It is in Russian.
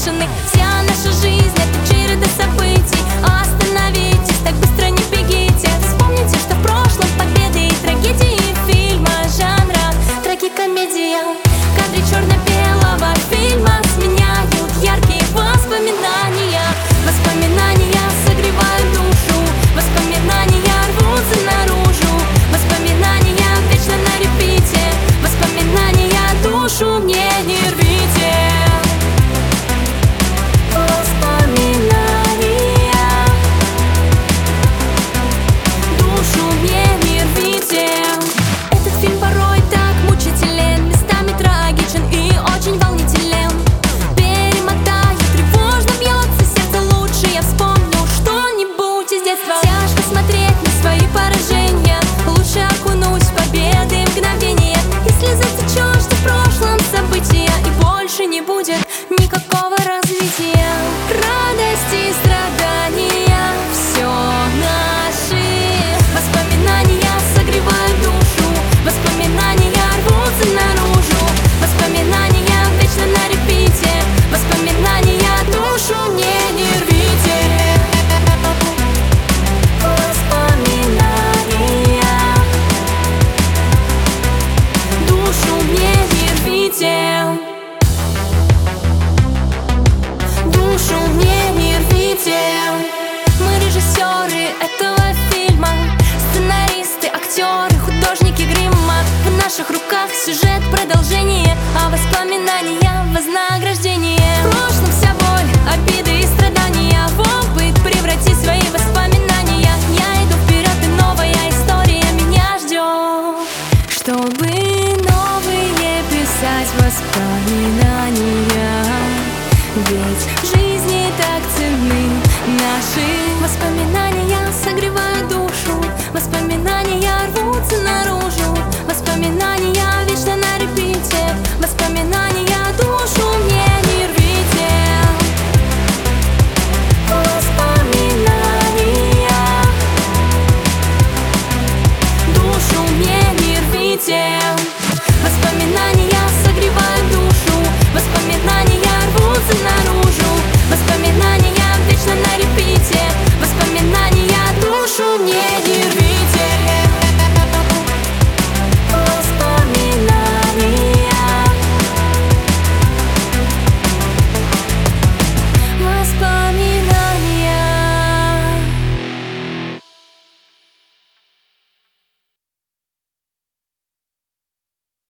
бешеный. Вся наша жизнь — это череда событий. Остановитесь, так быстро не бегите. Вспомните, что в прошлом победы и трагедии фильма жанра трагикомедия. Кадры черно-белого фильма сменяют яркие воспоминания. Воспоминания согревают душу, воспоминания рвутся наружу. Воспоминания вечно на репите, воспоминания душу мне не рвите. Воспоминания душу мне не рвите. Этот фильм порой так мучителен, местами трагичен и очень волнителен. Перемотаю, тревожно бьется сердце, лучше я вспомню что-нибудь из детства. Тяжко смотреть на свои поражения, лучше окунуть в победы мгновения. Если засечешь, что в прошлом события, и больше не будет никакого развития. Радости и страдания — все наши. Воспоминания согревают душу, воспоминания рвутся наружу. Воспоминания вечно на репите, воспоминания душу мне не рвите. Воспоминания душу мне не рвите. Душу мне не рвите. Мы режиссеры этого фильма, сценаристы, актеры, художники грима. В наших руках сюжет, продолжение, а воспоминания — вознаграждение. В прошлом вся боль, обиды и страдания в опыт преврати свои воспоминания. Я иду вперед, и новая история меня ждет, чтобы новые писать воспоминания. Ведь в жизни так ценны наши воспоминания.